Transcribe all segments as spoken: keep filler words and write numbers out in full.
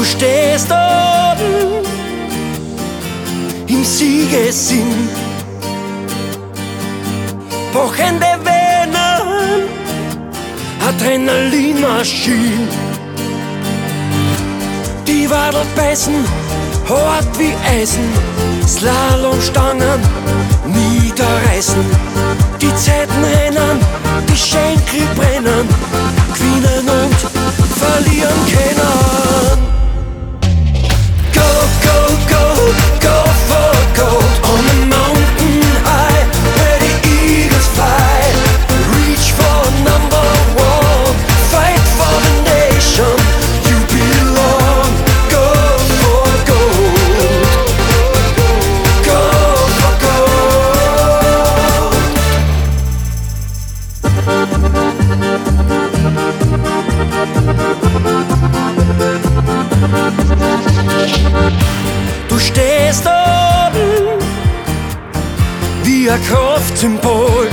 Du stehst oben im Siegesinn, pochende Venen, Adrenalinmaschinen. Die Wadel beißen, hart wie Eisen, Slalomstangen niederreißen. Die Zeiten rennen, die Schenkel brennen, gewinnen und verlieren können. Go, go, go, go for gold on the mountain high, where the eagles fly. Reach for number one, fight for the nation you belong. Go for gold, go for gold. Du stehst oben wie ein Kraftsymbol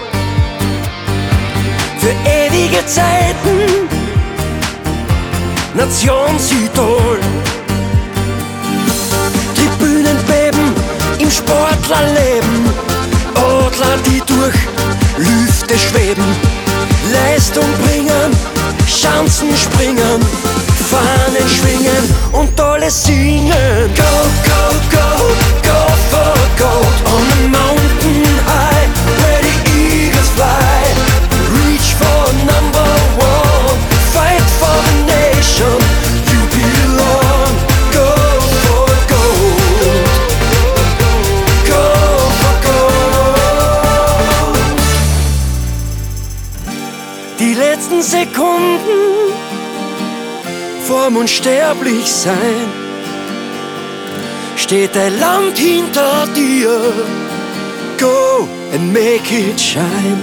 für ewige Zeiten, Nationsidol. Tribünen beben im Sportlerleben, Adler, die durch Lüfte schweben, Leistung bringen, Chancen springen, Fahnen schwingen und alle singen. Go, go, go, go for gold on the mountain high, where the eagles fly. Reach for number one, fight for the nation you belong. Go for gold, go for gold. Die letzten Sekunden vorm Unsterblichsein steht dein Land hinter dir. Go and make it shine.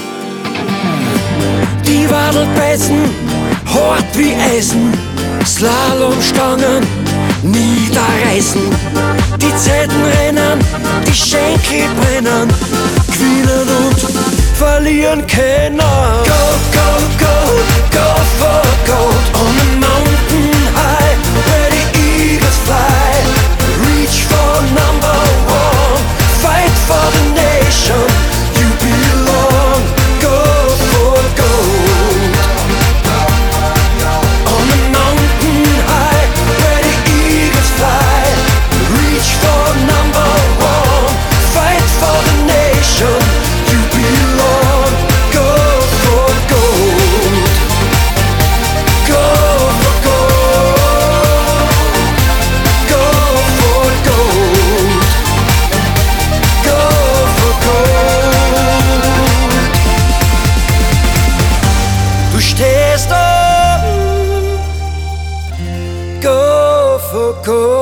Die Wadel beißen, hart wie Eisen, Slalomstangen niederreißen. Die Zeiten rennen, die Schenkel brennen, gewinnen und verlieren können. Go, go, go, go for gold on the mountain high, where the eagles fly. Reach for number one, fight for the nation you belong. Go for gold on the mountain high, where the eagles fly. Reach for number one, fight for the nation you belong. Go for gold, go for gold, go for gold, go for gold. Du stehst oben, go for gold.